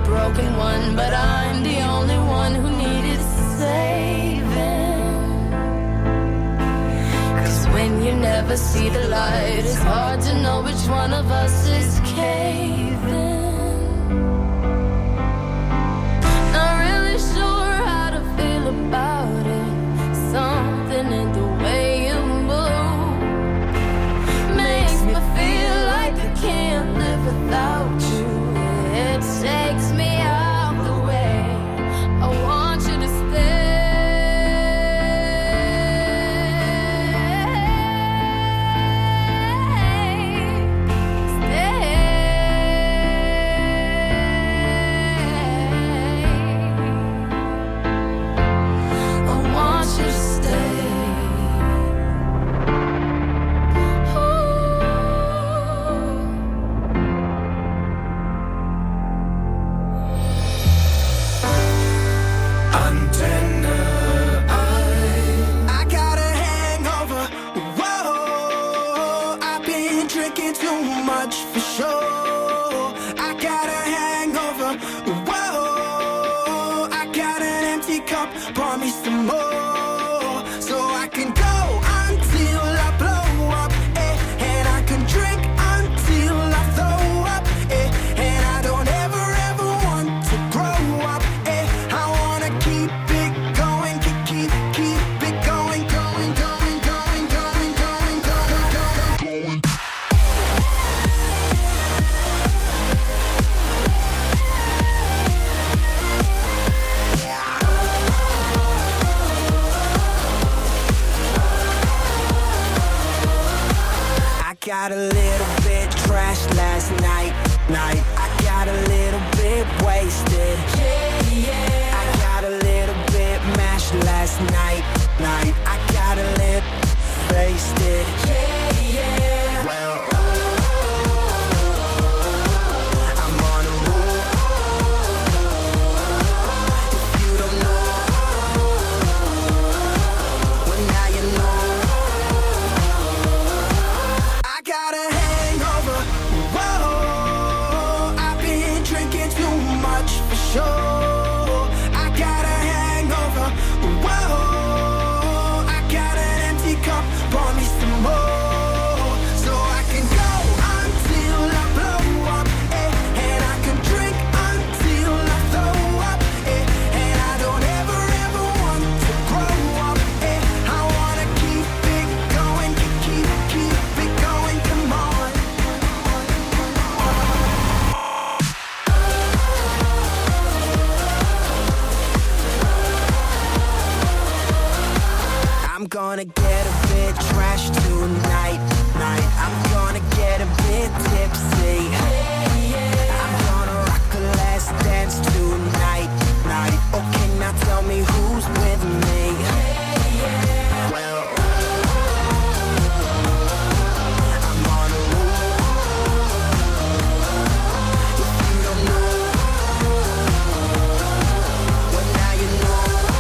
broken one, but I'm the only one who needed saving. 'Cause when you never see the light, it's hard to know which one of us is caving. Not really sure how to feel about it. Something in the way you move makes me feel like I can't live without you. It takes me out the way. I want you to stay. Got a little bit trashed last night. I got a little bit wasted. I got a little bit mashed last night. I got a little wasted. Well, I'm on a roll. If you don't know, well now you know. I got a hangover, whoa. I got an empty cup, pour me some more. So I can go until I blow up, and I can drink until I throw up, and I don't ever want to grow up, I wanna keep it going, keep it going, come on. I'm gonna get a bit trashed tonight. I'm gonna get a bit tipsy. I'm gonna rock a last dance tonight. Okay, now tell me who's with me. Well, I'm on a roll. If you don't know, well now you know.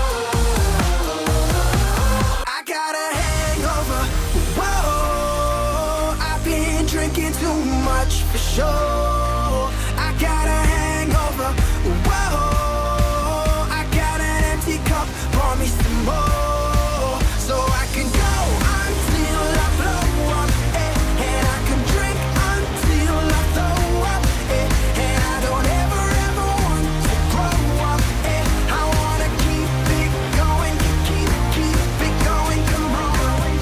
Drinking too much for sure. I got a hangover, whoa. I got an empty cup, pour me some more. So I can go until I blow up, and I can drink until I throw up, and I don't ever want to grow up, I wanna keep it going, keep it going, come on.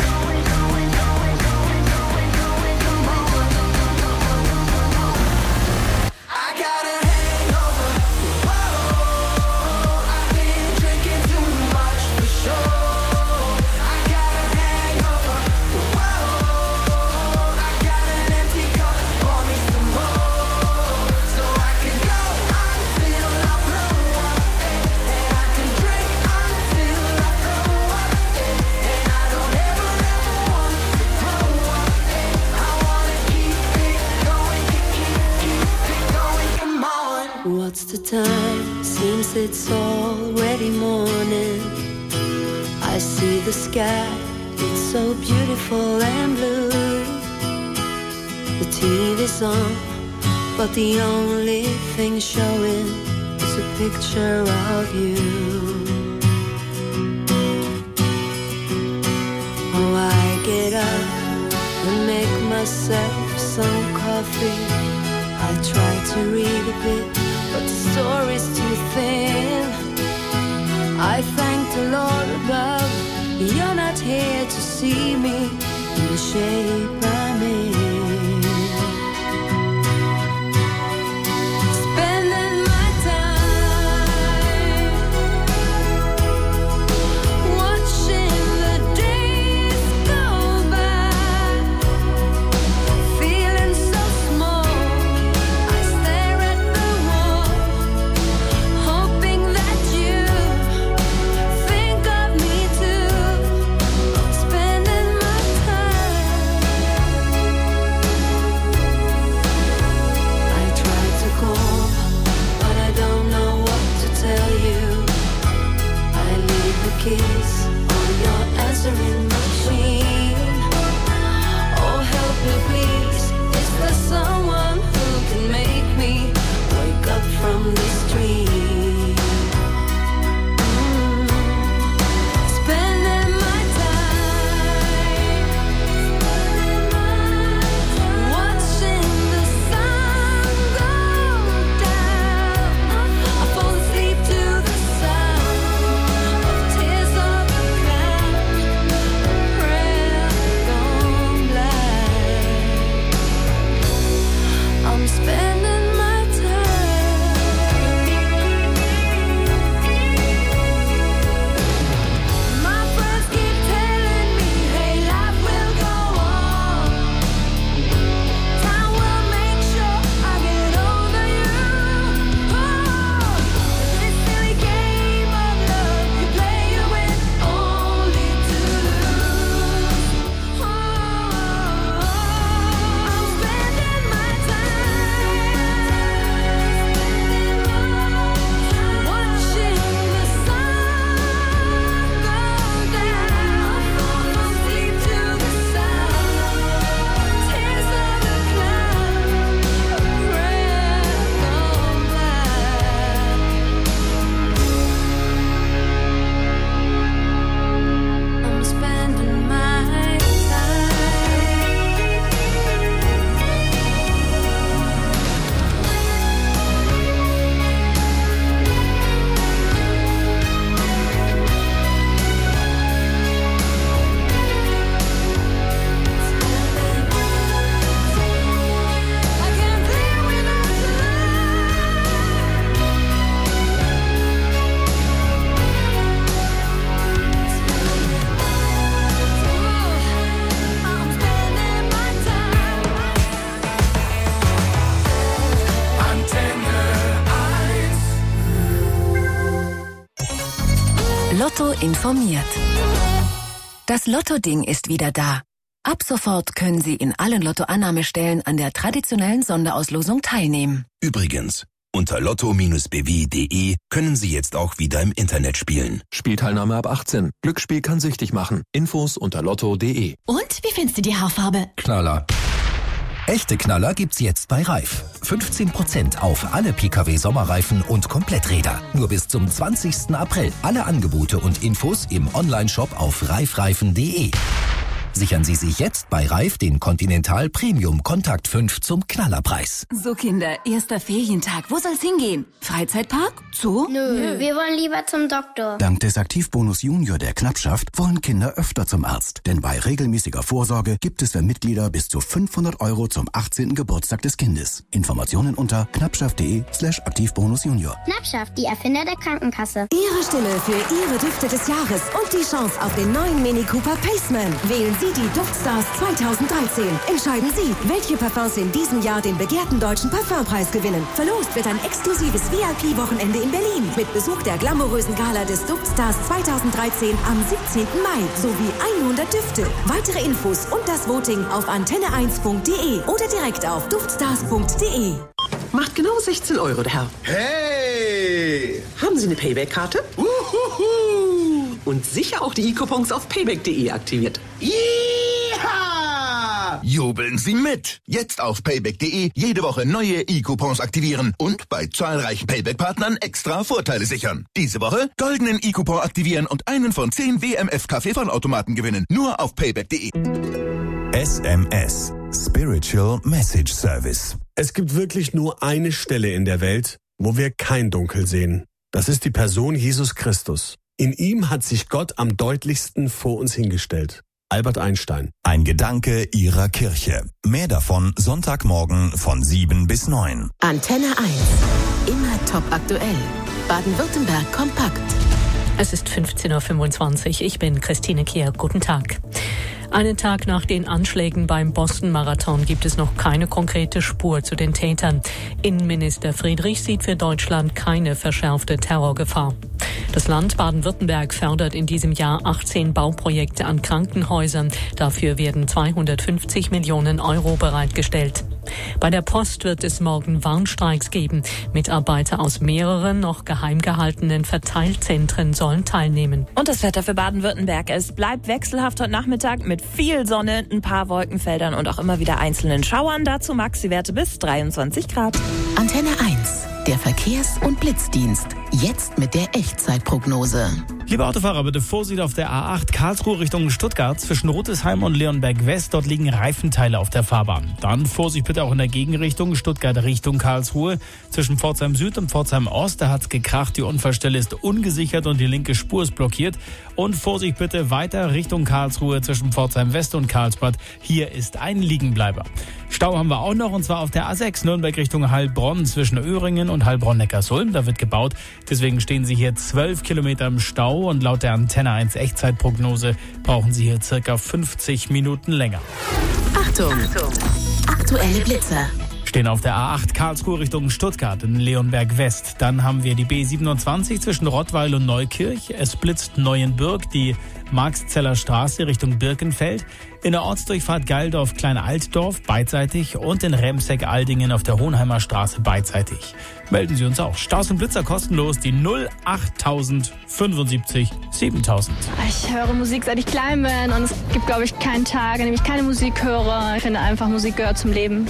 What's the time? Seems it's already morning. I see the sky, it's so beautiful and blue. The TV's on, but the only thing showing just a picture of you. Oh, I get up and make myself some coffee. I try to read a bit, but the story's too thin. I thank the Lord above, you're not here to see me in the shape I'm in. Spending my time watching the days go by, feeling so small. I stare at the wall, hoping that you think of me too. Spending my time. I try to call, but I don't know what to tell you. I leave the keys on your answering machine. Oh, help me please. Is there someone who can make me wake up from this dream? Spending my time watching the sun go down. I fall asleep to the sound of tears of a clown, a prayer gone blind. I'm spending my time. My friends keep telling me, hey, life will go on. Time will make sure I get over you. Oh, this silly game of love you play, you win only to lose. Oh, I'm spending my time watching the sun go down. From sleep to the sound, tears of a clown, a prayer gone blind. I'm spending my time. I can't live without you. I'm spending my time. Antenne 1. Lotto informiert. Das Lotto-Ding ist wieder da. Ab sofort können Sie in allen Lottoannahmestellen an der traditionellen Sonderauslosung teilnehmen. Übrigens, unter lotto-bw.de können Sie jetzt auch wieder im Internet spielen. Spielteilnahme ab 18. Glücksspiel kann süchtig machen. Infos unter lotto.de. Und wie findest du die Haarfarbe? Knaller. Echte Knaller gibt's jetzt bei Reif. 15% auf alle Pkw-Sommerreifen und Kompletträder. Nur bis zum 20. April. Alle Angebote und Infos im Onlineshop auf reifreifen.de. Sichern Sie sich jetzt bei Reif den Continental Premium Kontakt 5 zum Knallerpreis. So Kinder, erster Ferientag. Wo soll's hingehen? Freizeitpark? Zoo? Nö, wir wollen lieber zum Doktor. Dank des Aktivbonus Junior der Knappschaft wollen Kinder öfter zum Arzt. Denn bei regelmäßiger Vorsorge gibt es für Mitglieder bis zu 500 € zum 18. Geburtstag des Kindes. Informationen unter knappschaft.de/Aktivbonus Junior. Knappschaft, die Erfinder der Krankenkasse. Ihre Stimme für Ihre Düfte des Jahres und die Chance auf den neuen Mini Cooper Paceman. Wählen Sie die Duftstars 2013. Entscheiden Sie, welche Parfums in diesem Jahr den begehrten deutschen Parfumpreis gewinnen. Verlost wird ein exklusives VIP-Wochenende in Berlin mit Besuch der glamourösen Gala des Duftstars 2013 am 17. Mai sowie 100 Düfte. Weitere Infos und das Voting auf antenne1.de oder direkt auf duftstars.de. Macht genau 16 €, der Herr. Hey! Haben Sie eine Payback-Karte? Uhuhu. Und sicher auch die E-Coupons auf payback.de aktiviert. Yeeha! Jubeln Sie mit! Jetzt auf payback.de jede Woche neue E-Coupons aktivieren und bei zahlreichen Payback-Partnern extra Vorteile sichern. Diese Woche goldenen E-Coupon aktivieren und einen von 10 WMF Kaffeevollautomaten gewinnen. Nur auf payback.de. SMS. Spiritual Message Service. Es gibt wirklich nur eine Stelle in der Welt, wo wir kein Dunkel sehen. Das ist die Person Jesus Christus. In ihm hat sich Gott am deutlichsten vor uns hingestellt. Albert Einstein. Ein Gedanke Ihrer Kirche. Mehr davon Sonntagmorgen von 7 bis 9. Antenne 1. Immer top aktuell. Baden-Württemberg kompakt. Es ist 15.25 Uhr. Ich bin Christine Kehr. Guten Tag. Einen Tag nach den Anschlägen beim Boston-Marathon gibt es noch keine konkrete Spur zu den Tätern. Innenminister Friedrich sieht für Deutschland keine verschärfte Terrorgefahr. Das Land Baden-Württemberg fördert in diesem Jahr 18 Bauprojekte an Krankenhäusern. Dafür werden 250 Millionen Euro bereitgestellt. Bei der Post wird es morgen Warnstreiks geben. Mitarbeiter aus mehreren noch geheim gehaltenen Verteilzentren sollen teilnehmen. Und das Wetter für Baden-Württemberg. Es bleibt wechselhaft heute Nachmittag mit viel Sonne, ein paar Wolkenfeldern und auch immer wieder einzelnen Schauern. Dazu Maxi-Werte bis 23 Grad. Antenne 1. Der Verkehrs- und Blitzdienst. Jetzt mit der Echtzeitprognose. Liebe Autofahrer, bitte Vorsicht auf der A8 Karlsruhe Richtung Stuttgart. Zwischen Rotesheim und Leonberg West, dort liegen Reifenteile auf der Fahrbahn. Dann Vorsicht bitte auch in der Gegenrichtung, Stuttgart Richtung Karlsruhe. Zwischen Pforzheim Süd und Pforzheim Ost, da hat's gekracht. Die Unfallstelle ist ungesichert und die linke Spur ist blockiert. Und Vorsicht bitte weiter Richtung Karlsruhe zwischen Pforzheim West und Karlsbad. Hier ist ein Liegenbleiber. Stau haben wir auch noch, und zwar auf der A6 Nürnberg Richtung Heilbronn zwischen Öhringen und Heilbronn-Neckarsulm. Da wird gebaut, deswegen stehen Sie hier 12 Kilometer im Stau und laut der Antenne 1 Echtzeitprognose brauchen Sie hier circa 50 Minuten länger. Achtung! Aktuelle Blitze. Stehen auf der A8 Karlsruhe Richtung Stuttgart in Leonberg West. Dann haben wir die B27 zwischen Rottweil und Neukirch. Es blitzt Neuenbürg, die Marxzeller Straße Richtung Birkenfeld. In der Ortsdurchfahrt Geildorf Klein-Altdorf beidseitig und in Remseck-Aldingen auf der Hohenheimer Straße beidseitig. Melden Sie uns auch. Staus und Blitzer kostenlos, die 08000 75 7000. Ich höre Musik, seit ich klein bin, und es gibt, glaube ich, keinen Tag, an dem ich keine Musik höre. Ich finde einfach, Musik gehört zum Leben.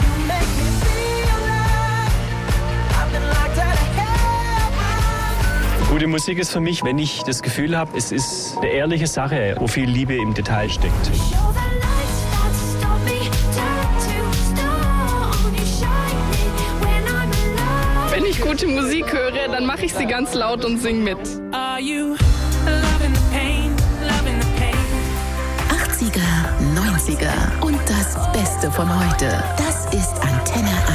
Gute Musik ist für mich, wenn ich das Gefühl habe, es ist eine ehrliche Sache, wo viel Liebe im Detail steckt. Wenn ich gute Musik höre, dann mache ich sie ganz laut und singe mit. 80er, 90er und das Beste von heute. Das ist Antenne 1.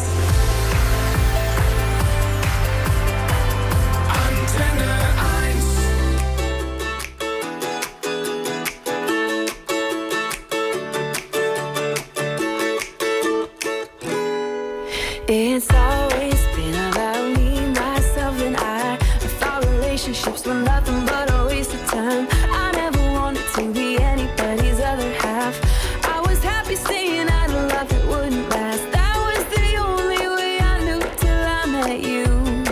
It's always been about me, myself and I thought relationships were nothing but a waste of time. I never wanted to be anybody's other half. I was happy saying I love it wouldn't last. That was the only way I knew till I met you.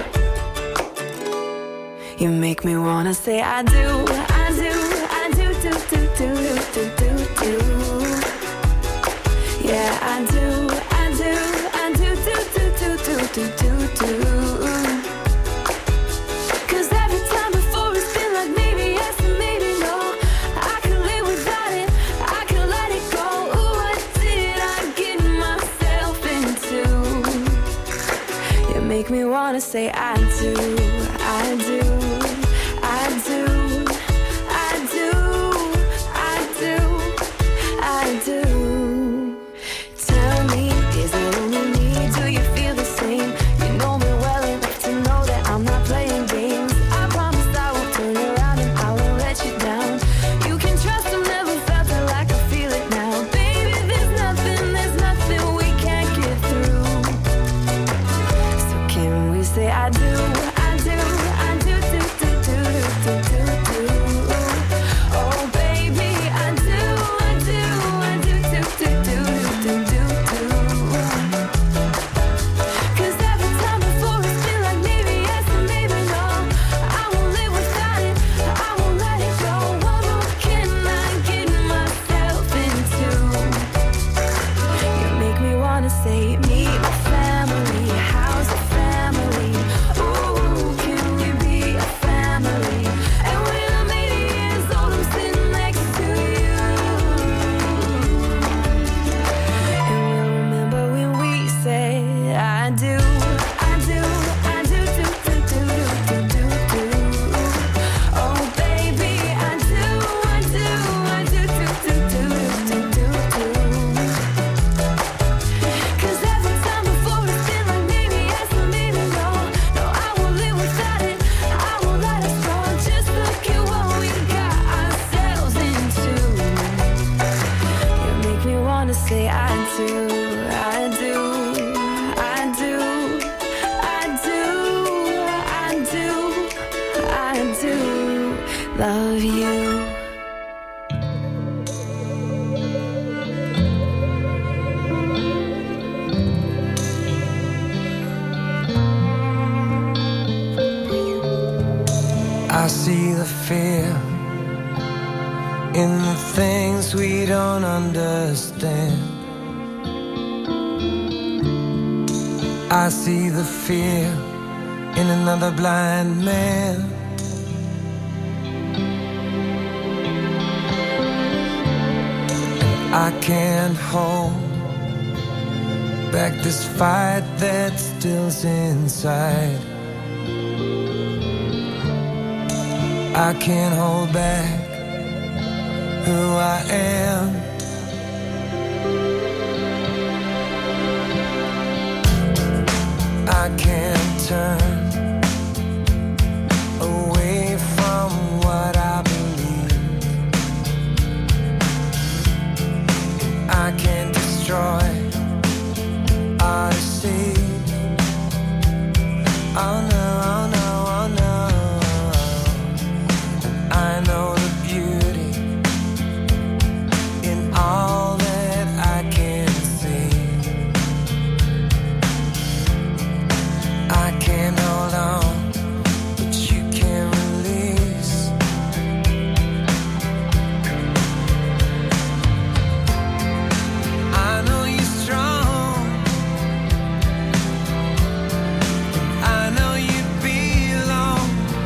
You make me wanna say I do, I do, I do, do, do, do, do, do, do. Yeah, I do, I do, I do, do, do, do, do, do, do. Cause every time before it's been like maybe yes and maybe no. I can live without it, I can let it go. Ooh, what did I get myself into? You make me wanna say I do, I do, I do, I do, I do, I do. Tell me, is it only me? Do you feel the same? You know me well enough to know that I'm not playing games. I promise I won't turn around and I won't let you down. You can trust I've never felt it like I feel it now. Baby, there's nothing we can't get through. So can we say I do, I do, I do, do, say I do, I do, I do, I do, I do, I do love you. I see the fear in the things we don't understand. I see the fear in another blind man. I can't hold back this fight that still's inside. I can't hold back who I am. I can't turn away from what I believe. I can't destroy or deceive. Oh no, oh no, oh no. I know the beauty in all that I can see. I can't hold on, but you can't release. I know you're strong. I know you belong.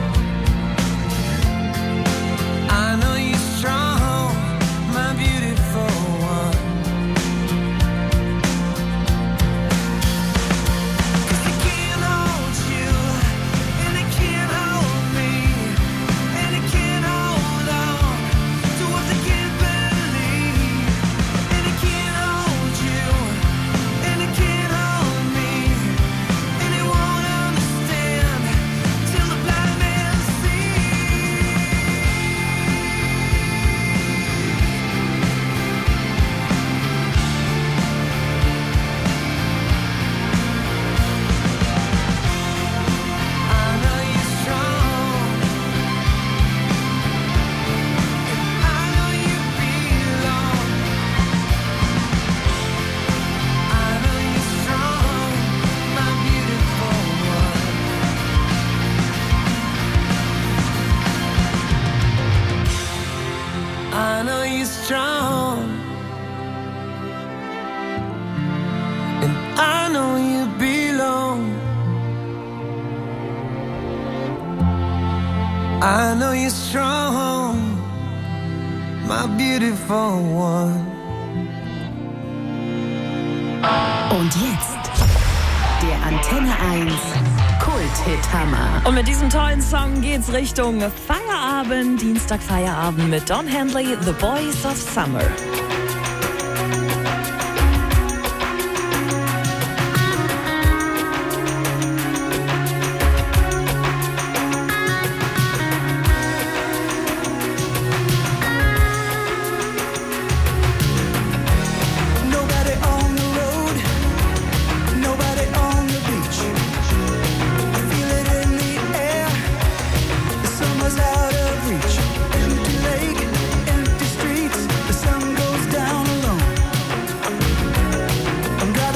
I know you're strong, my beautiful one. 'Cause I can't hold you, and I can't hold me, and I can't hold on to what I can't believe. And I can't hold you, and I can't hold me, and I won't understand till the blind man sees. I know you're strong, and I know you belong. I know you're strong, my beautiful one. I know you're strong, and I know you belong. I know you're strong, my beautiful one. Und jetzt der Antenne 1 Kult-Hit-Hammer. Und mit diesem tollen Song geht's Richtung Feierabend, Dienstag Feierabend mit Don Henley, The Boys of Summer.